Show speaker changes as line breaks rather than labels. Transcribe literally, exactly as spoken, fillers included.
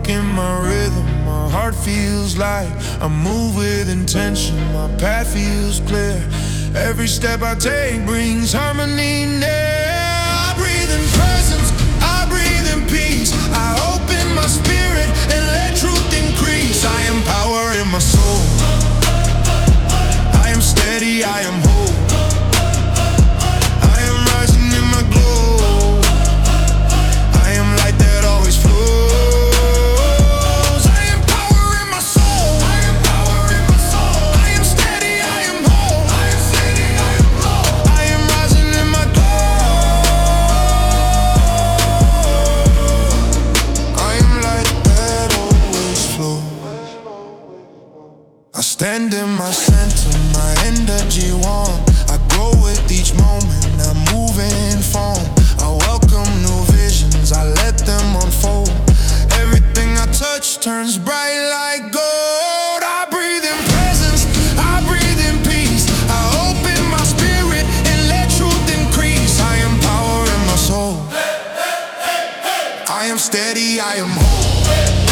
walk in my rhythm, my heart feels light. I move with intention, my path feels clear. Every step I take brings harmony near. I breathe in presence, I breathe in peace. I open my spirit and let truth increase. I am power in my soul, I am steady, I am whole. I am rising in my glow, I am light that always flows. I am power in my soul, I am power in my soul. I am steady, I am whole, I am steady, I am whole. I am rising in my glow, I am light that always flows. I stand in my center, my energy warm. I grow with each moment, I move in form. I welcome new visions, I let them unfold. Everything I touch turns bright like gold. I breathe in presence, I breathe in peace. I open my spirit and let truth increase. I am power in my soul, I am steady, I am whole.